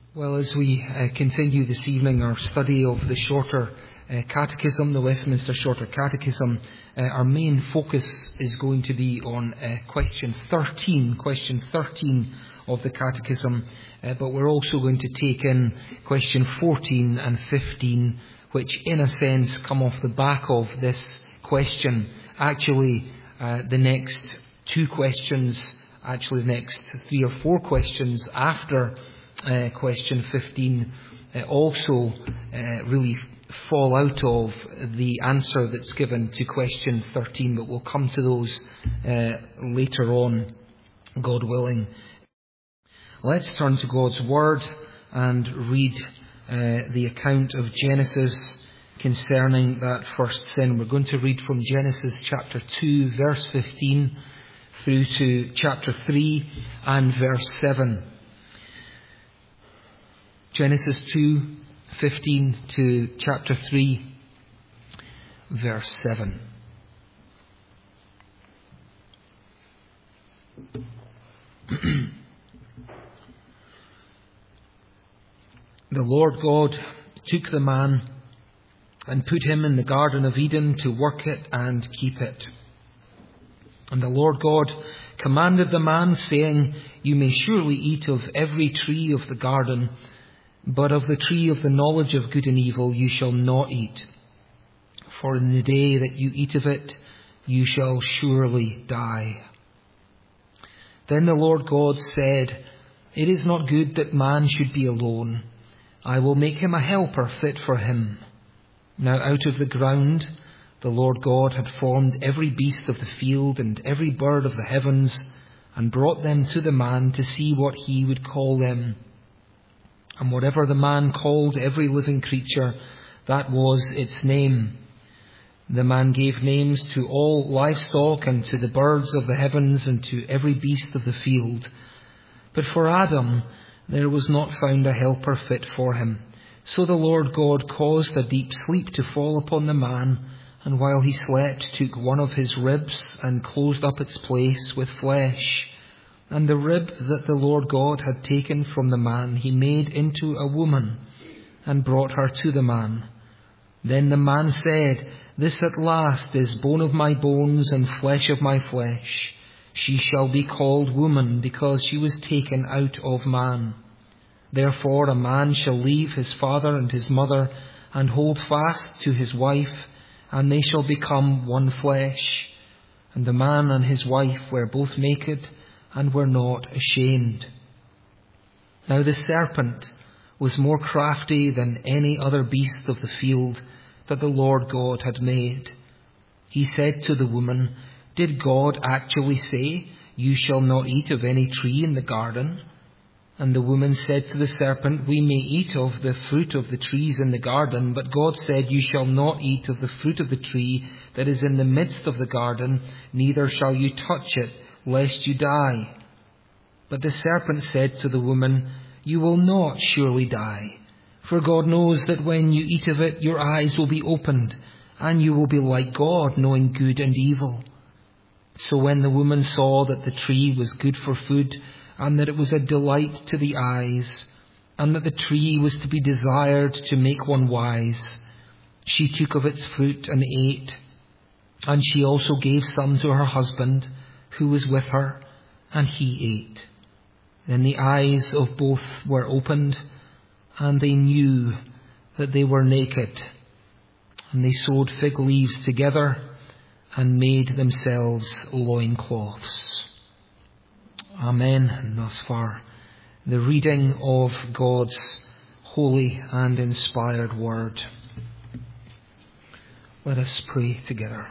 Well, as we continue this evening our study of the Shorter Catechism, the Westminster Shorter Catechism, our main focus is going to be on question 13 of the Catechism, but we're also going to take in question 14 and 15, which in a sense come off the back of this question. Actually, the next two questions, the next 3 or 4 questions after question 15 also really fall out of the answer that's given to question 13, but we'll come to those later on, God willing. Let's turn to God's Word and read the account of Genesis concerning that first sin. We're going to read from Genesis chapter 2, verse 15, through to chapter 3 and verse 7. Genesis 2:15 to chapter 3, verse 7. The Lord God took the man and put him in the Garden of Eden to work it and keep it. And the Lord God commanded the man, saying, "You may surely eat of every tree of the garden, but of the tree of the knowledge of good and evil you shall not eat. For in the day that you eat of it, you shall surely die." Then the Lord God said, "It is not good that man should be alone. I will make him a helper fit for him." Now out of the ground the Lord God had formed every beast of the field and every bird of the heavens, and brought them to the man to see what he would call them. And whatever the man called every living creature, that was its name. The man gave names to all livestock and to the birds of the heavens and to every beast of the field. But for Adam there was not found a helper fit for him. So the Lord God caused a deep sleep to fall upon the man, and while he slept took one of his ribs and closed up its place with flesh. And the rib that the Lord God had taken from the man he made into a woman, and brought her to the man. Then the man said, "This at last is bone of my bones and flesh of my flesh. She shall be called woman, because she was taken out of man. Therefore a man shall leave his father and his mother, and hold fast to his wife, and they shall become one flesh. And the man and his wife were both naked, and were not ashamed." Now the serpent was more crafty than any other beast of the field that the Lord God had made. He said to the woman, "Did God actually say, 'You shall not eat of any tree in the garden'?" And the woman said to the serpent, "We may eat of the fruit of the trees in the garden, but God said, 'You shall not eat of the fruit of the tree that is in the midst of the garden, neither shall you touch it, lest you die.' But the serpent said to the woman, 'You will not surely die, for God knows that when you eat of it, your eyes will be opened, and you will be like God, knowing good and evil.' So when the woman saw that the tree was good for food, and that it was a delight to the eyes, and that the tree was to be desired to make one wise, she took of its fruit and ate. And she also gave some to her husband, who was with her, and he ate. Then the eyes of both were opened, and they knew that they were naked. And they sewed fig leaves together, and made themselves loincloths." Amen. And thus far, the reading of God's holy and inspired word. Let us pray together.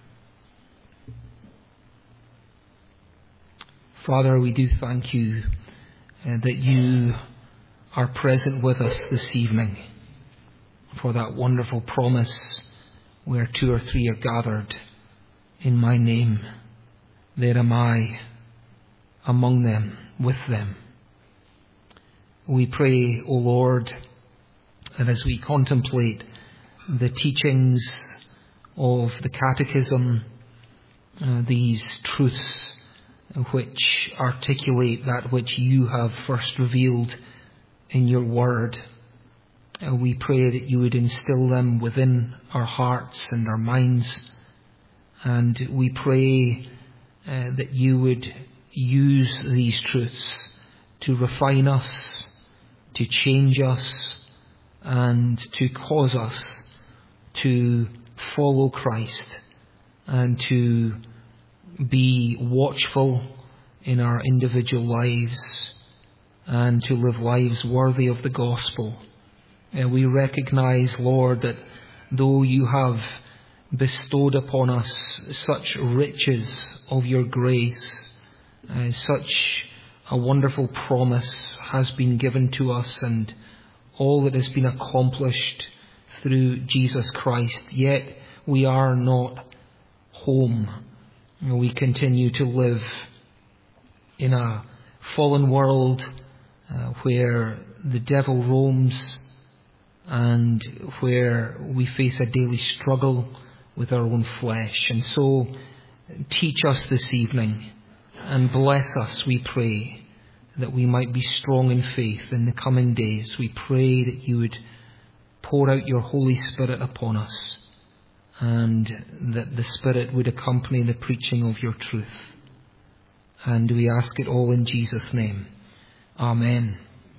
Father, we do thank you that you are present with us this evening for that wonderful promise, "Where 2 or 3 are gathered in my name, there am I among them, with them." We pray, O Lord, that as we contemplate the teachings of the Catechism, these truths which articulate that which you have first revealed in your word. And we pray that you would instill them within our hearts and our minds. And we pray that you would use these truths to refine us, to change us, and to cause us to follow Christ and to be watchful in our individual lives and to live lives worthy of the gospel. And we recognize, Lord, that though you have bestowed upon us such riches of your grace, such a wonderful promise has been given to us, and all that has been accomplished through Jesus Christ, yet we are not home. We continue to live in a fallen world where the devil roams and where we face a daily struggle with our own flesh. And so teach us this evening and bless us, we pray, that we might be strong in faith in the coming days. We pray that you would pour out your Holy Spirit upon us and that the Spirit would accompany the preaching of your truth. And we ask it all in Jesus' name. Amen.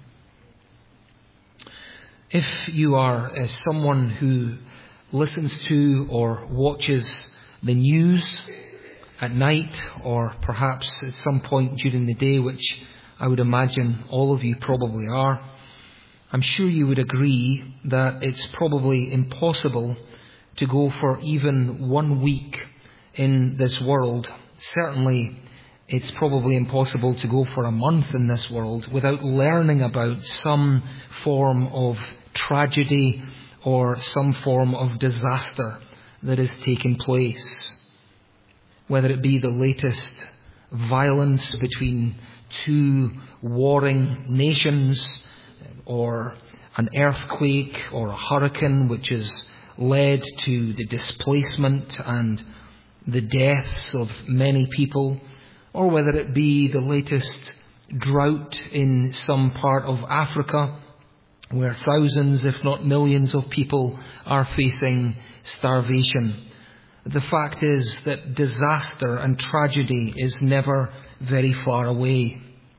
If you are someone who listens to or watches the news at night or perhaps at some point during the day, which I would imagine all of you probably are, I'm sure you would agree that it's probably impossible to go for even 1 week in this world. Certainly, it's probably impossible to go for a month in this world without learning about some form of tragedy or some form of disaster that is taking place. Whether it be the latest violence between two warring nations, or an earthquake or a hurricane which has led to the displacement and the deaths of many people, or whether it be the latest drought in some part of Africa where thousands, if not millions of people are facing starvation. The fact is that disaster and tragedy is never very far away.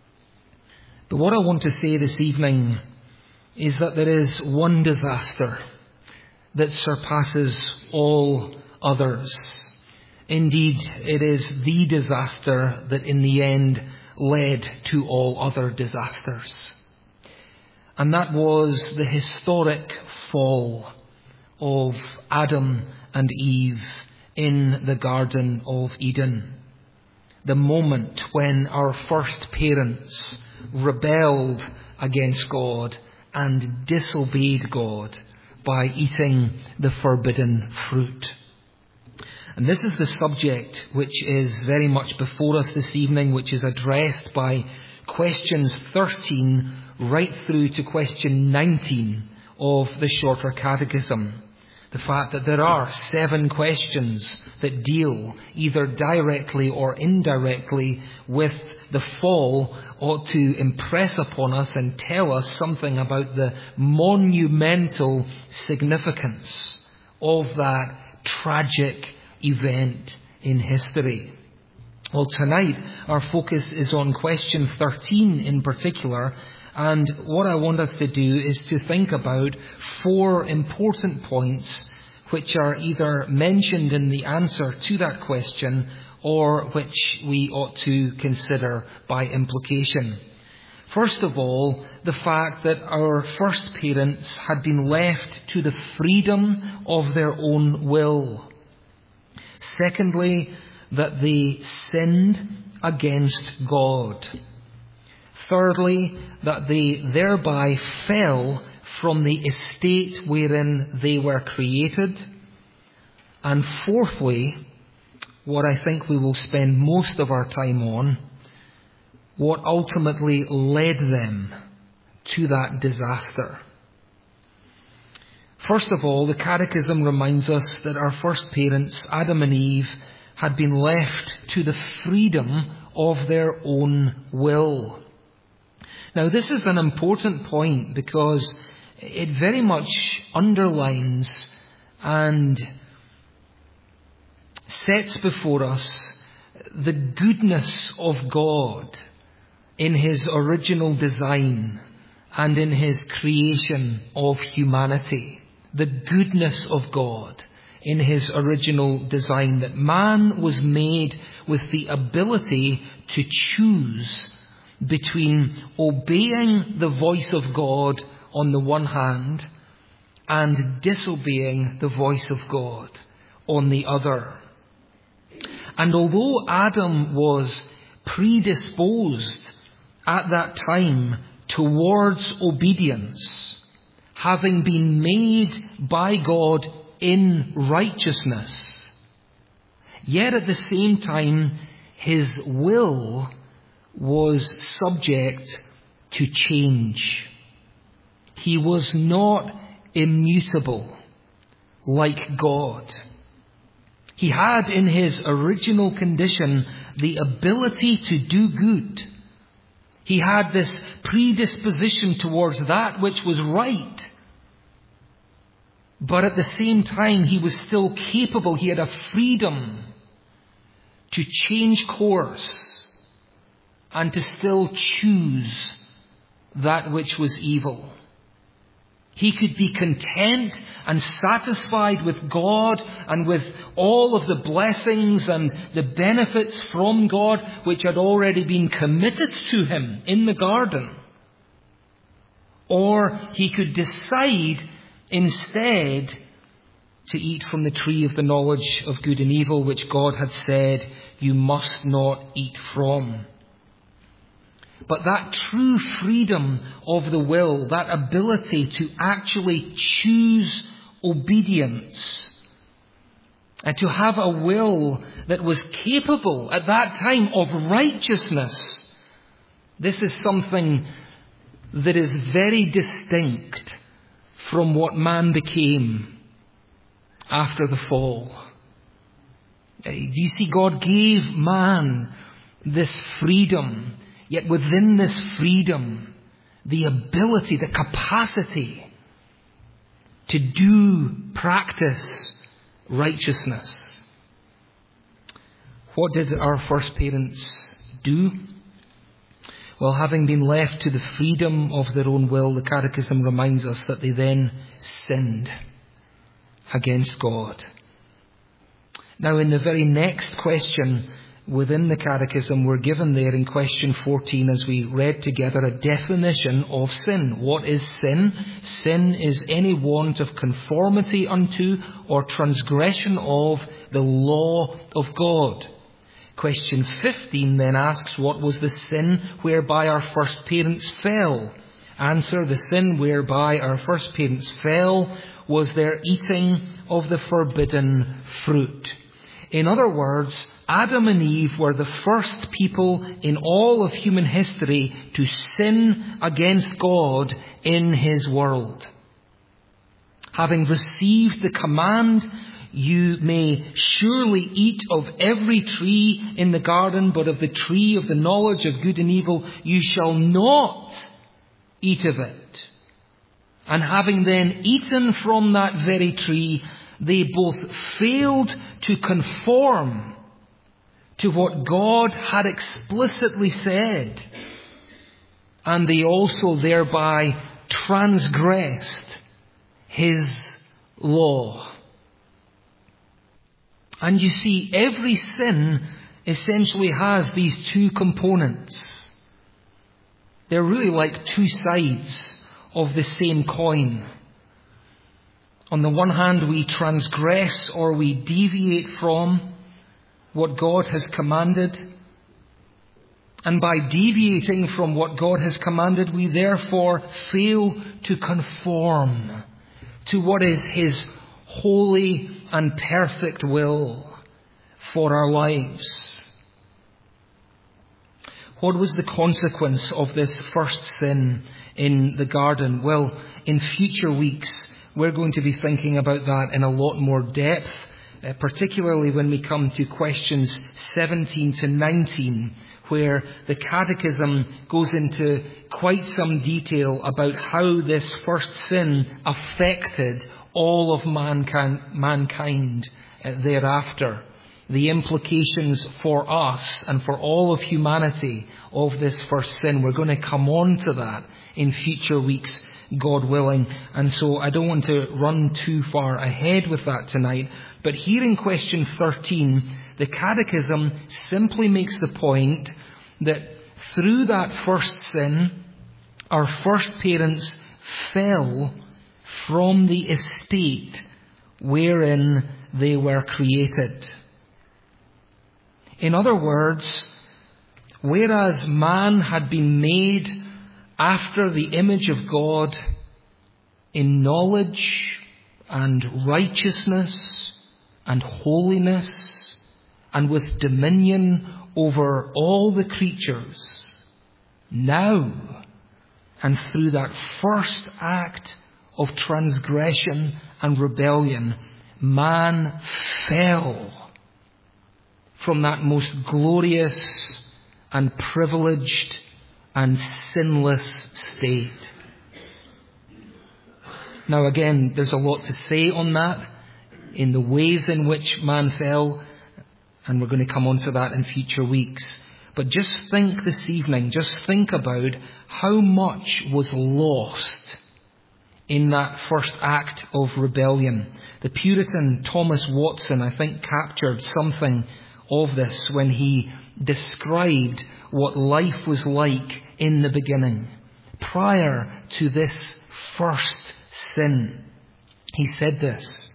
But what I want to say this evening is that there is one disaster that surpasses all others. Indeed, it is the disaster that in the end led to all other disasters. And that was the historic fall of Adam and Eve in the Garden of Eden. The moment when our first parents rebelled against God and disobeyed God by eating the forbidden fruit. And this is the subject which is very much before us this evening, which is addressed by questions 13 right through to question 19 of the Shorter Catechism. The fact that there are 7 questions that deal either directly or indirectly with the fall ought to impress upon us and tell us something about the monumental significance of that tragic event in history. Well, tonight our focus is on question 13 in particular, and what I want us to do is to think about 4 important points which are either mentioned in the answer to that question or which we ought to consider by implication. First of all, the fact that our first parents had been left to the freedom of their own will. Secondly, that they sinned against God. Thirdly, that they thereby fell from the estate wherein they were created. And fourthly, what I think we will spend most of our time on, what ultimately led them to that disaster. First of all, the Catechism reminds us that our first parents, Adam and Eve, had been left to the freedom of their own will. Now, this is an important point because it very much underlines and sets before us the goodness of God in His original design and in His creation of humanity. The goodness of God in His original design, that man was made with the ability to choose between obeying the voice of God on the one hand and disobeying the voice of God on the other. And although Adam was predisposed at that time towards obedience, having been made by God in righteousness, yet at the same time his will was subject to change. He was not immutable like God. He had in his original condition the ability to do good. He had this predisposition towards that which was right. But at the same time, he was still capable. He had a freedom to change course and to still choose that which was evil. He could be content and satisfied with God and with all of the blessings and the benefits from God which had already been committed to him in the garden. Or he could decide instead to eat from the tree of the knowledge of good and evil, which God had said, you must not eat from. But that true freedom of the will, that ability to actually choose obedience, and to have a will that was capable at that time of righteousness, this is something that is very distinct from what man became after the fall. Do you see, God gave man this freedom, yet within this freedom, the ability, the capacity to practice righteousness. What did our first parents do? Well, having been left to the freedom of their own will, the Catechism reminds us that they then sinned against God. Now, in the very next question within the Catechism, we're given there in question 14, as we read together, a definition of sin. What is sin? Sin is any want of conformity unto or transgression of the law of God. Question 15 then asks, what was the sin whereby our first parents fell? Answer, the sin whereby our first parents fell was their eating of the forbidden fruit. In other words, Adam and Eve were the first people in all of human history to sin against God in His world. Having received the command, you may surely eat of every tree in the garden, but of the tree of the knowledge of good and evil you shall not eat of it. And having then eaten from that very tree, they both failed to conform to what God had explicitly said, and they also thereby transgressed His law. And you see, every sin essentially has these two components. They're really like two sides of the same coin. On the one hand, we transgress or we deviate from what God has commanded. And by deviating from what God has commanded, we therefore fail to conform to what is His holy and perfect will for our lives. What was the consequence of this first sin in the garden? Well, in future weeks, we're going to be thinking about that in a lot more depth. particularly when we come to questions 17 to 19, where the Catechism goes into quite some detail about how this first sin affected all of mankind thereafter. The implications for us and for all of humanity of this first sin. We're going to come on to that in future weeks, God willing. And so I don't want to run too far ahead with that tonight. But here in question 13, the Catechism simply makes the point that through that first sin, our first parents fell from the estate wherein they were created. In other words, whereas man had been made after the image of God in knowledge and righteousness and holiness and with dominion over all the creatures, now, and through that first act of transgression and rebellion, man fell from that most glorious and privileged and sinless state. Now again, there's a lot to say on that, in the ways in which man fell, and we're going to come on to that in future weeks. But just think this evening, just think about how much was lost in that first act of rebellion. The Puritan Thomas Watson, I think, captured something of this when he described what life was like in the beginning, prior to this first sin. He said this: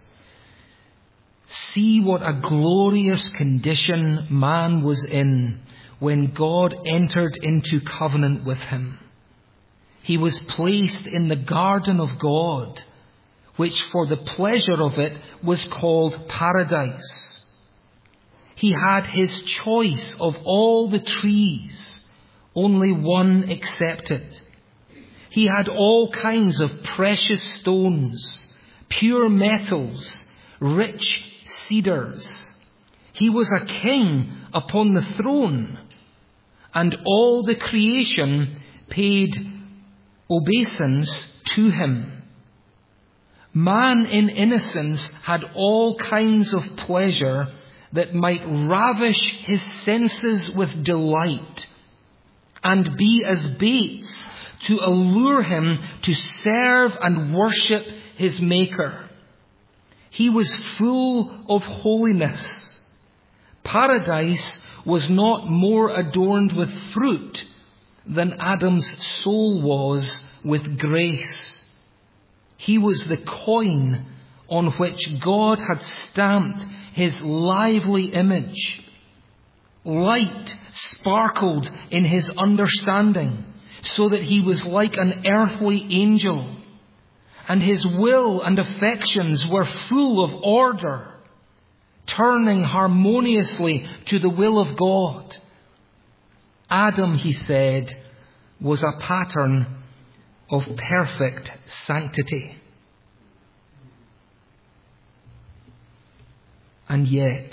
"See what a glorious condition man was in when God entered into covenant with him. He was placed in the garden of God, which for the pleasure of it was called paradise. He had his choice of all the trees, only one excepted. He had all kinds of precious stones, pure metals, rich cedars. He was a king upon the throne, and all the creation paid obeisance to him. Man in innocence had all kinds of pleasure that might ravish his senses with delight and be as baits to allure him to serve and worship his Maker. He was full of holiness. Paradise was not more adorned with fruit than Adam's soul was with grace. He was the coin on which God had stamped his lively image. Light sparkled in his understanding, so that he was like an earthly angel, and his will and affections were full of order, turning harmoniously to the will of God. Adam, he said, was a pattern of perfect sanctity." And yet,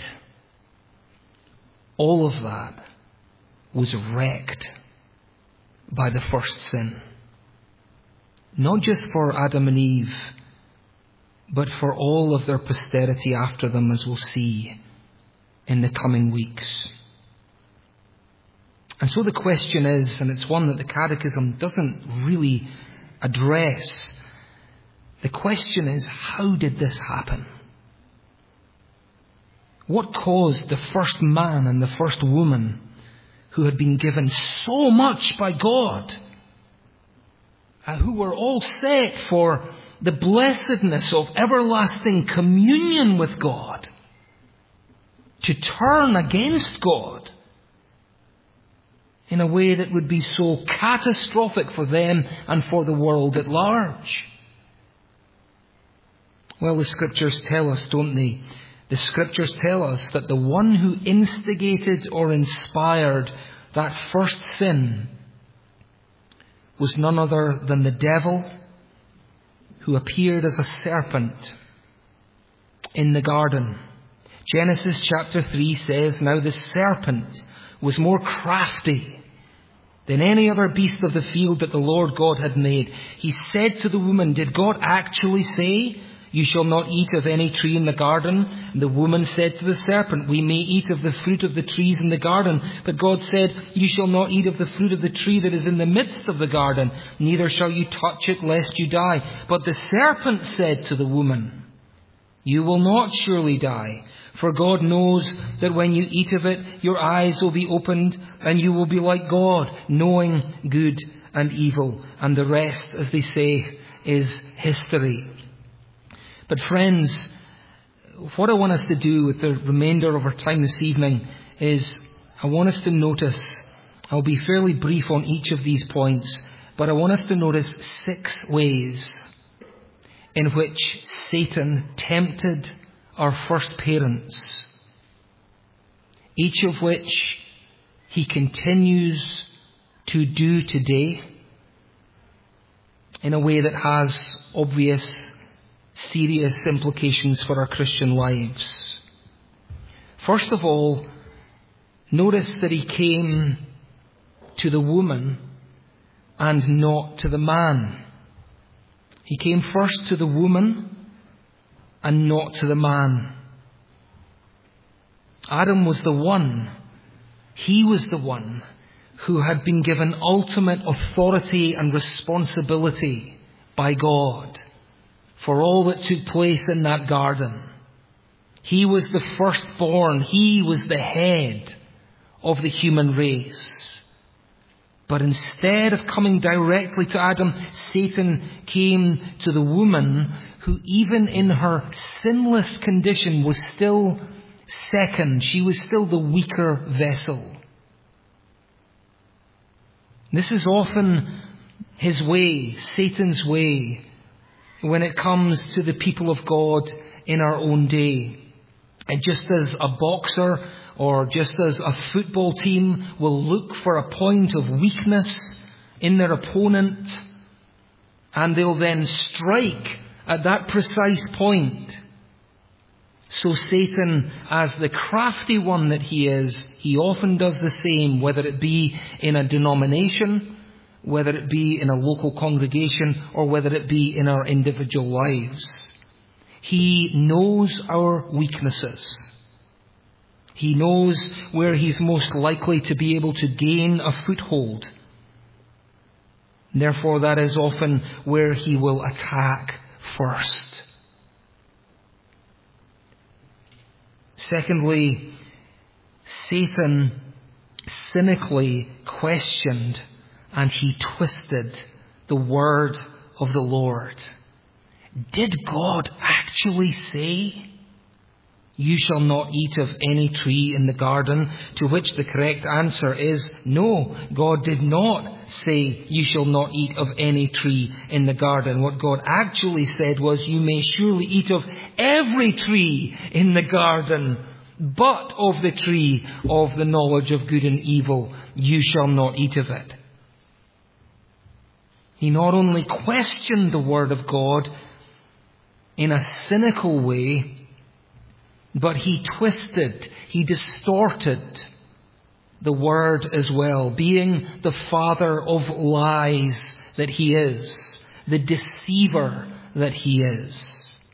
all of that was wrecked by the first sin. Not just for Adam and Eve, but for all of their posterity after them, as we'll see in the coming weeks. And so the question is, and it's one that the Catechism doesn't really address, the question is, how did this happen? What caused the first man and the first woman, who had been given so much by God, who were all set for the blessedness of everlasting communion with God, to turn against God in a way that would be so catastrophic for them and for the world at large? Well, the Scriptures tell us, don't they? The Scriptures tell us that the one who instigated or inspired that first sin was none other than the devil, who appeared as a serpent in the garden. Genesis chapter 3 says, "Now the serpent was more crafty than any other beast of the field that the Lord God had made. He said to the woman," did God actually say, "You shall not eat of any tree in the garden"? And the woman said to the serpent, "We may eat of the fruit of the trees in the garden." But God said, "You shall not eat of the fruit of the tree that is in the midst of the garden, neither shall you touch it, lest you die." But the serpent said to the woman, "You will not surely die. For God knows that when you eat of it, your eyes will be opened, and you will be like God, knowing good and evil." And the rest, as they say, is history. But friends, what I want us to do with the remainder of our time this evening is I want us to notice, I'll be fairly brief on each of these points, but I want us to notice 6 ways in which Satan tempted our first parents, each of which he continues to do today in a way that has obvious, serious implications for our Christian lives. First of all, notice that he came to the woman and not to the man. He came first to the woman and not to the man. Adam was the one, he was the one who had been given ultimate authority and responsibility by God for all that took place in that garden. He was the firstborn, he was the head of the human race. But instead of coming directly to Adam, Satan came to the woman, who even in her sinless condition was still second. She was still the weaker vessel. This is often his way, Satan's way, when it comes to the people of God in our own day. And just as a boxer or just as a football team will look for a point of weakness in their opponent, and they'll then strike at that precise point, so Satan, as the crafty one that he is, he often does the same, whether it be in a denomination, whether it be in a local congregation, or whether it be in our individual lives. He knows our weaknesses. He knows where he's most likely to be able to gain a foothold. Therefore, that is often where he will attack first. Secondly, Satan cynically questioned and he twisted the word of the Lord. Did God actually say, "You shall not eat of any tree in the garden"? To which the correct answer is no, God did not say, "You shall not eat of any tree in the garden." What God actually said was, "You may surely eat of every tree in the garden, but of the tree of the knowledge of good and evil, you shall not eat of it." He not only questioned the word of God in a cynical way, but he twisted, he distorted the word as well, being the father of lies that he is, the deceiver that he is.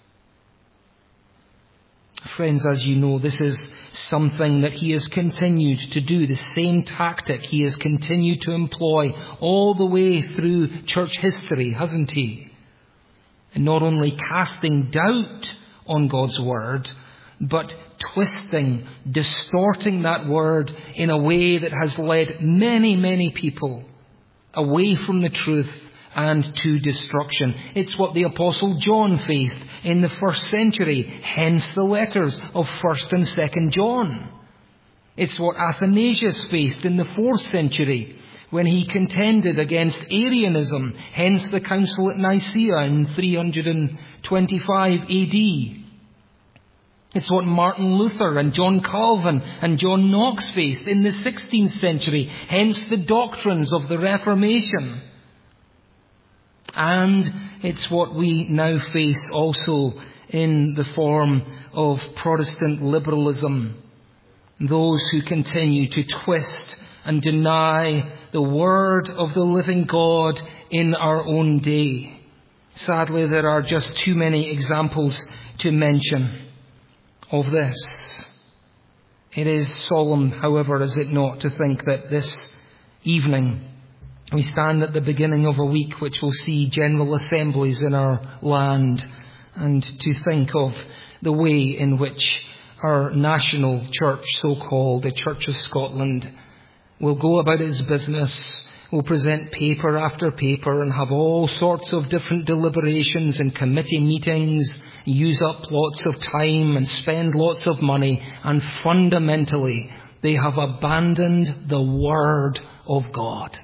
Friends, as you know, this is something that he has continued to do, the same tactic he has continued to employ all the way through church history, hasn't he? And not only casting doubt on God's word, but twisting, distorting that word in a way that has led many, many people away from the truth and to destruction. It's what the Apostle John faced in the 1st century, hence the letters of 1st and 2nd John. It's what Athanasius faced in the 4th century when he contended against Arianism, hence the council at Nicaea in 325 AD. It's what Martin Luther and John Calvin and John Knox faced in the 16th century, hence the doctrines of the Reformation. And it's what we now face also in the form of Protestant liberalism, those who continue to twist and deny the word of the living God in our own day. Sadly, there are just too many examples to mention of this. It is solemn, however, is it not, to think that this evening we stand at the beginning of a week which will see general assemblies in our land, and to think of the way in which our national church, so-called, the Church of Scotland, will go about its business, will present paper after paper and have all sorts of different deliberations and committee meetings, use up lots of time and spend lots of money, and fundamentally they have abandoned the Word of God.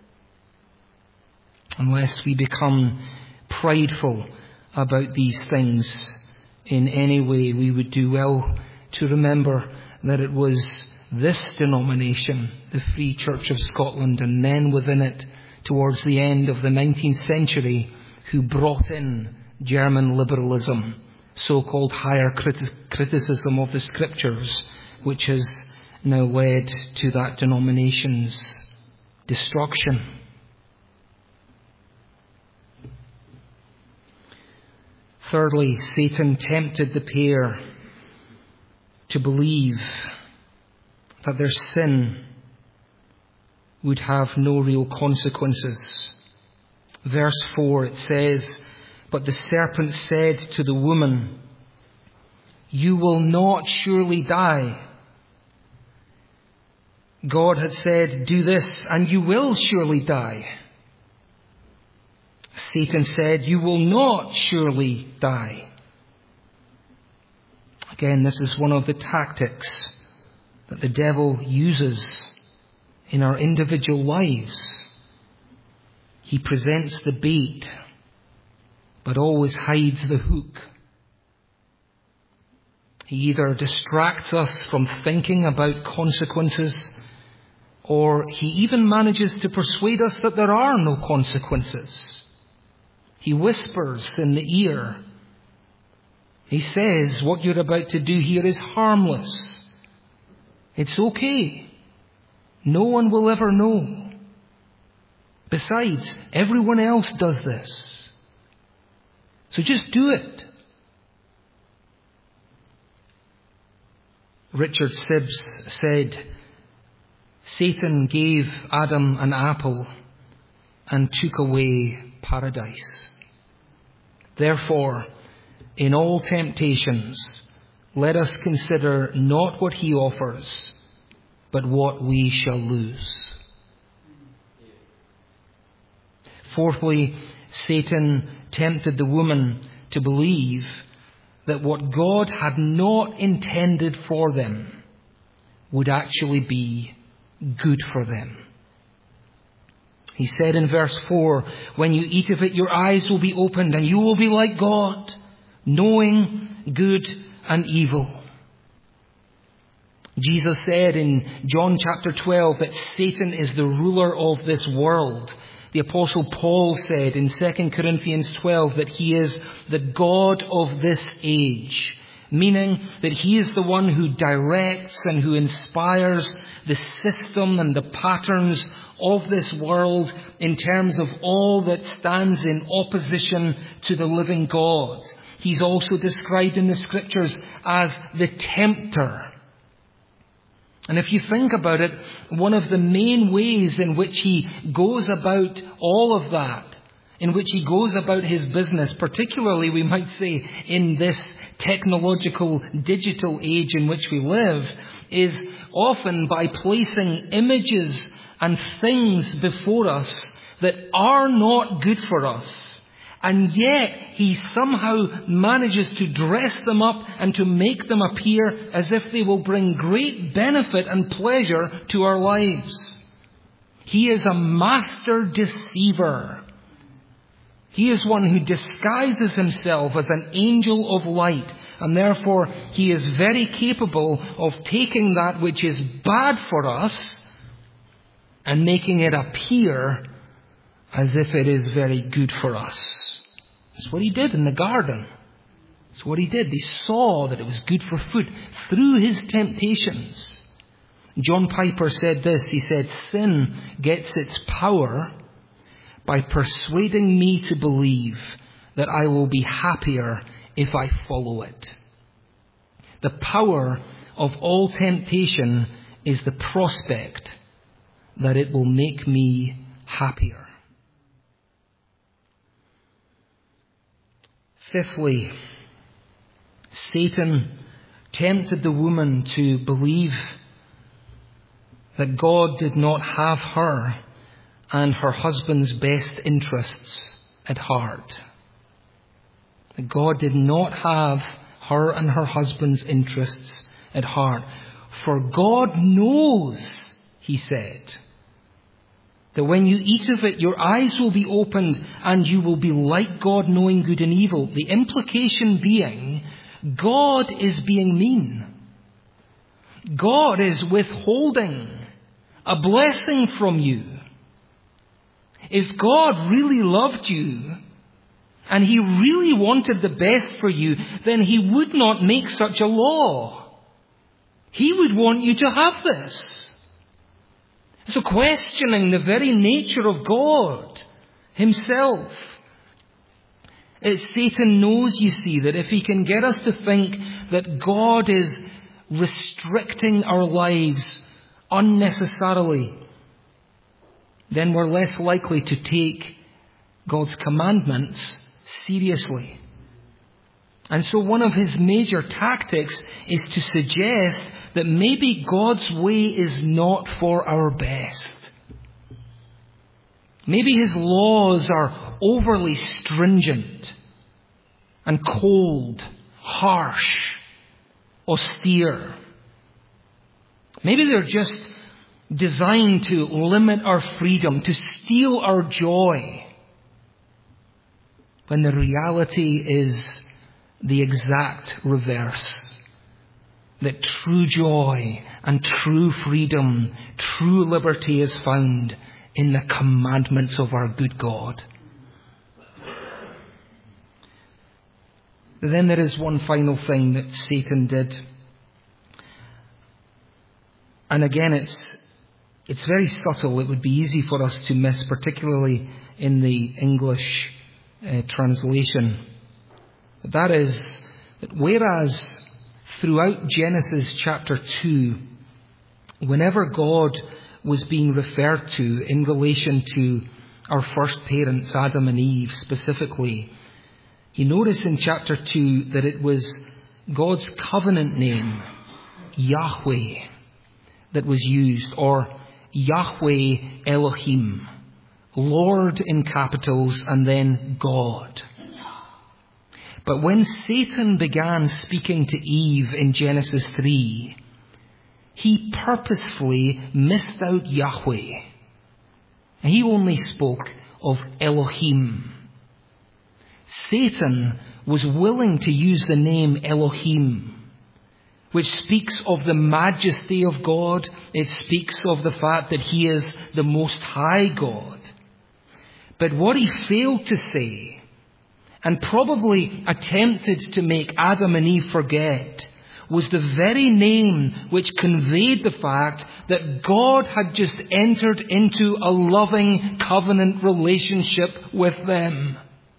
Unless we become prideful about these things in any way, we would do well to remember that it was this denomination, the Free Church of Scotland, and men within it towards the end of the 19th century who brought in German liberalism, so-called higher criticism of the Scriptures, which has now led to that denomination's destruction. Thirdly, Satan tempted the pair to believe that their sin would have no real consequences. Verse 4, it says, "But the serpent said to the woman, 'You will not surely die.' God had said, 'Do this and you will surely die.' Satan said, 'You will not surely die.'" Again, this is one of the tactics that the devil uses in our individual lives. He presents the bait, but always hides the hook. He either distracts us from thinking about consequences, or he even manages to persuade us that there are no consequences. He whispers in the ear. He says, "What you're about to do here is harmless. It's okay. No one will ever know. Besides, everyone else does this. So just do it." Richard Sibbes said, "Satan gave Adam an apple and took away paradise. Therefore, in all temptations, let us consider not what he offers, but what we shall lose." Fourthly, Satan tempted the woman to believe that what God had not intended for them would actually be good for them. He said in verse 4, "When you eat of it, your eyes will be opened, and you will be like God, knowing good and evil." Jesus said in John chapter 12 that Satan is the ruler of this world. The Apostle Paul said in 2 Corinthians 12 that he is the god of this age, meaning that he is the one who directs and who inspires the system and the patterns of this world in terms of all that stands in opposition to the living God. He's also described in the Scriptures as the tempter. And if you think about it, one of the main ways in which he goes about all of that, in which he goes about his business, particularly we might say in this technological digital age in which we live, is often by placing images and things before us that are not good for us. And yet he somehow manages to dress them up and to make them appear as if they will bring great benefit and pleasure to our lives. He is a master deceiver. He is one who disguises himself as an angel of light, and therefore he is very capable of taking that which is bad for us and making it appear as if it is very good for us. That's what he did in the garden. That's what he did. He saw that it was good for food through his temptations. John Piper said this. He said, "Sin gets its power by persuading me to believe that I will be happier if I follow it." The power of all temptation is the prospect that it will make me happier. Fifthly, Satan tempted the woman to believe that God did not have her and her husband's best interests at heart. That God did not have her and her husband's interests at heart. For God knows, he said, that when you eat of it, your eyes will be opened and you will be like God, knowing good and evil. The implication being, God is being mean. God is withholding a blessing from you. If God really loved you and he really wanted the best for you, then he would not make such a law. He would want you to have this. So questioning the very nature of God himself. Satan knows, you see, that if he can get us to think that God is restricting our lives unnecessarily, then we're less likely to take God's commandments seriously. And so one of his major tactics is to suggest that maybe God's way is not for our best. Maybe his laws are overly stringent and cold, harsh, austere. Maybe they're just designed to limit our freedom, to steal our joy, when the reality is the exact reverse. That true joy and true freedom, true liberty is found in the commandments of our good God. Then there is one final thing that Satan did. And again, it's very subtle. It would be easy for us to miss, particularly in the English translation. That is, that whereas throughout Genesis chapter 2, whenever God was being referred to in relation to our first parents, Adam and Eve specifically, you notice in chapter 2 that it was God's covenant name, Yahweh, that was used, or Yahweh Elohim, Lord in capitals, and then God. But when Satan began speaking to Eve in Genesis 3, he purposefully missed out Yahweh. He only spoke of Elohim. Satan was willing to use the name Elohim, which speaks of the majesty of God. It speaks of the fact that he is the Most High God. But what he failed to say, and probably attempted to make Adam and Eve forget, was the very name which conveyed the fact that God had just entered into a loving covenant relationship with them.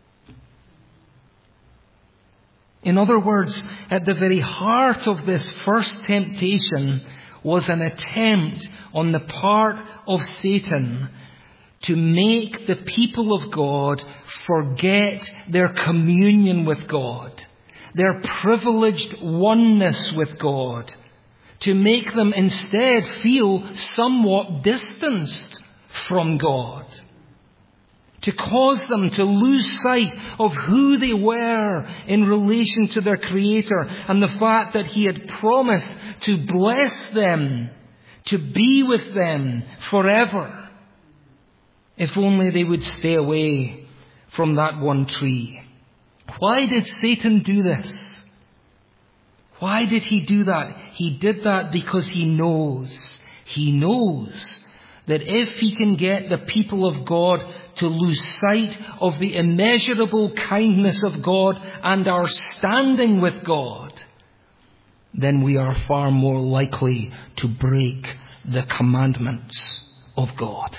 In other words, at the very heart of this first temptation was an attempt on the part of Satan to make the people of God forget their communion with God, their privileged oneness with God, to make them instead feel somewhat distanced from God, to cause them to lose sight of who they were in relation to their Creator and the fact that He had promised to bless them, to be with them forever, if only they would stay away from that one tree. Why did Satan do this? Why did he do that? He did that because he knows that if he can get the people of God to lose sight of the immeasurable kindness of God and our standing with God, then we are far more likely to break the commandments of God.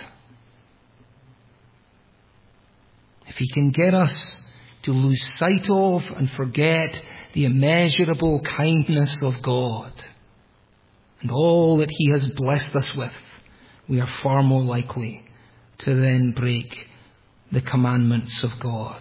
If He can get us to lose sight of and forget the immeasurable kindness of God and all that He has blessed us with, we are far more likely to then break the commandments of God.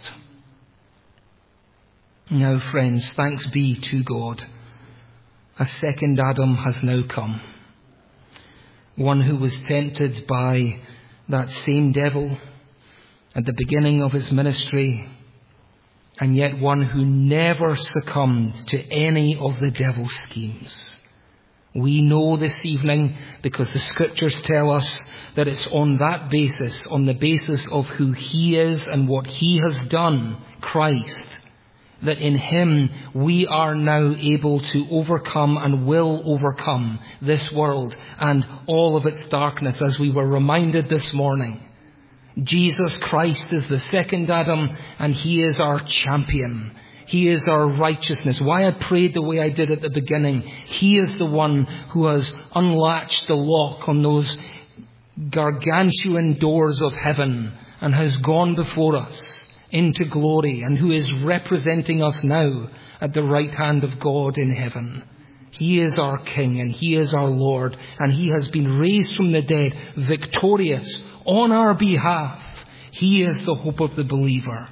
Now, friends, thanks be to God. A second Adam has now come. One who was tempted by that same devil at the beginning of his ministry, and yet one who never succumbed to any of the devil's schemes. We know this evening, because the Scriptures tell us, that it's on that basis, on the basis of who He is and what He has done, Christ, that in Him we are now able to overcome and will overcome this world and all of its darkness, as we were reminded this morning. Jesus Christ is the second Adam, and He is our champion. He is our righteousness. Why I prayed the way I did at the beginning. He is the one who has unlatched the lock on those gargantuan doors of heaven and has gone before us into glory, and who is representing us now at the right hand of God in heaven. He is our King and He is our Lord, and He has been raised from the dead, victorious on our behalf. He is the hope of the believer.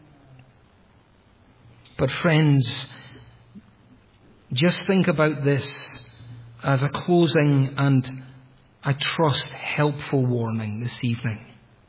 But friends, just think about this as a closing and, I trust, helpful warning this evening.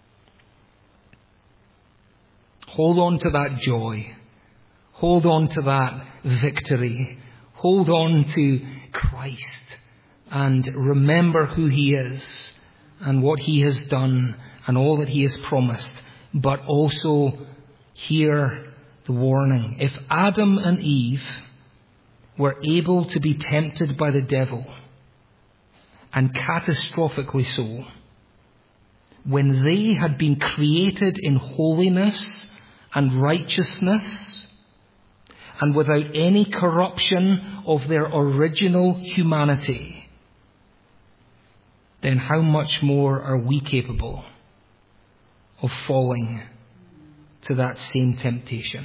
Hold on to that joy. Hold on to that victory. Hold on to Christ and remember who He is and what He has done and all that He has promised. But also hear the warning. If Adam and Eve were able to be tempted by the devil, and catastrophically so, when they had been created in holiness and righteousness, and without any corruption of their original humanity, then how much more are we capable of falling to that same temptation?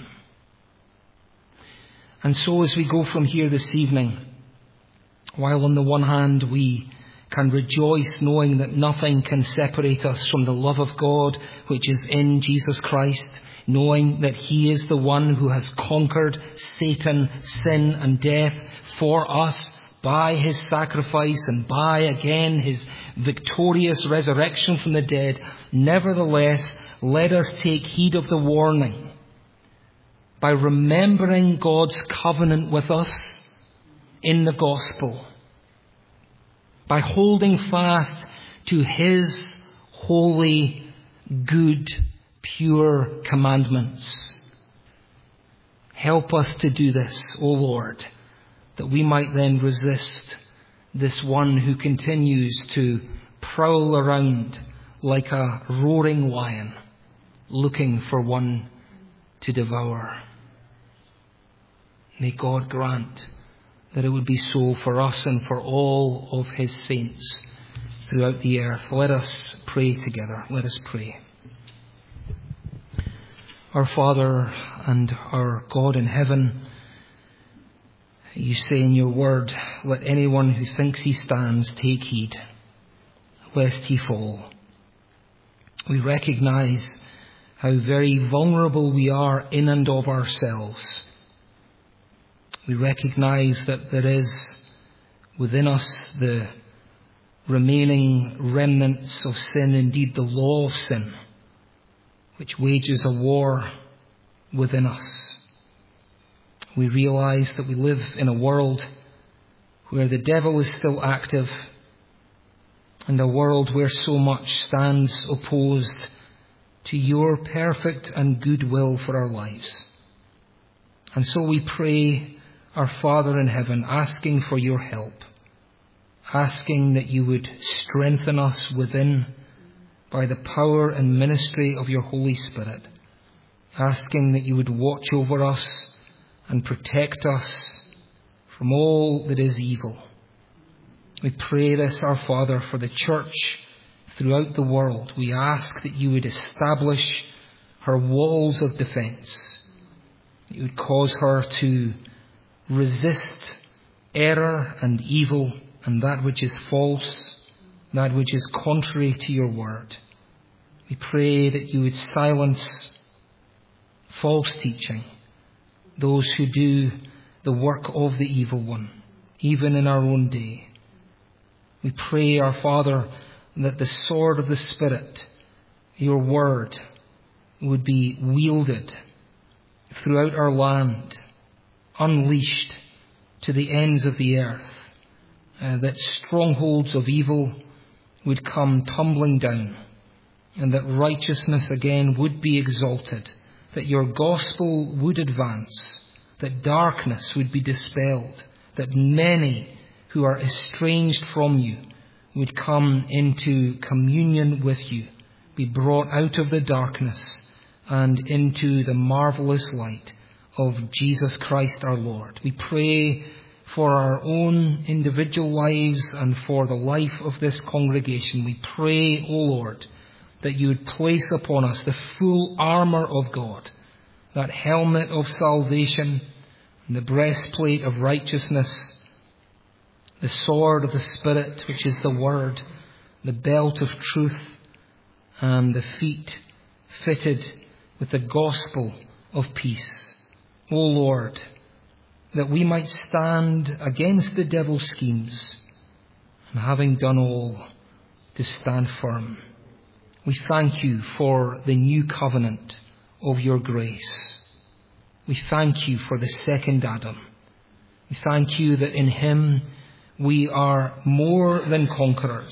And so as we go from here this evening, while on the one hand we can rejoice knowing that nothing can separate us from the love of God which is in Jesus Christ, knowing that He is the one who has conquered Satan, sin and death for us by His sacrifice and by, again, His victorious resurrection from the dead. Nevertheless, let us take heed of the warning by remembering God's covenant with us in the gospel, by holding fast to His holy, good, pure commandments. Help us to do this, O Lord, that we might then resist this one who continues to prowl around like a roaring lion, looking for one to devour. May God grant that it would be so for us and for all of His saints throughout the earth. Let us pray together. Let us pray. Our Father and our God in heaven, You say in Your word, let anyone who thinks he stands take heed, lest he fall. We recognize how very vulnerable we are in and of ourselves. We recognize that there is within us the remaining remnants of sin, indeed the law of sin, which wages a war within us. We realize that we live in a world where the devil is still active, and a world where so much stands opposed to Your perfect and good will for our lives. And so we pray, our Father in heaven, asking for Your help, asking that You would strengthen us within by the power and ministry of your Holy Spirit, asking that you would watch over us and protect us from all that is evil. We pray this, our Father, for the church throughout the world. We ask that you would establish her walls of defence, that you would cause her to resist error and evil and that which is false, that which is contrary to your word. We pray that you would silence false teaching, those who do the work of the evil one, even in our own day. We pray, our Father, that the sword of the Spirit, your word, would be wielded throughout our land, unleashed to the ends of the earth, that strongholds of evil would come tumbling down, and that righteousness again would be exalted, that your gospel would advance, that darkness would be dispelled, that many who are estranged from you would come into communion with you, be brought out of the darkness and into the marvelous light of Jesus Christ our Lord. We pray for our own individual lives and for the life of this congregation. We pray, O Lord, that you would place upon us the full armour of God, that helmet of salvation, and the breastplate of righteousness, the sword of the Spirit, which is the word, the belt of truth, and the feet fitted with the gospel of peace. O Lord, that we might stand against the devil's schemes, and having done all, to stand firm. We thank you for the new covenant of your grace. We thank you for the second Adam. We thank you that in him we are more than conquerors.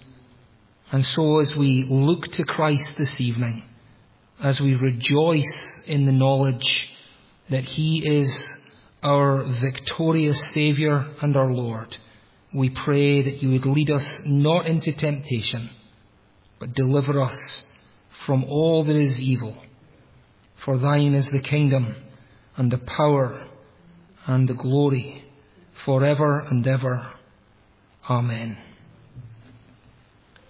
And so as we look to Christ this evening, as we rejoice in the knowledge that he is our victorious Saviour and our Lord, we pray that you would lead us not into temptation, but deliver us from all that is evil. For thine is the kingdom and the power and the glory forever and ever. Amen.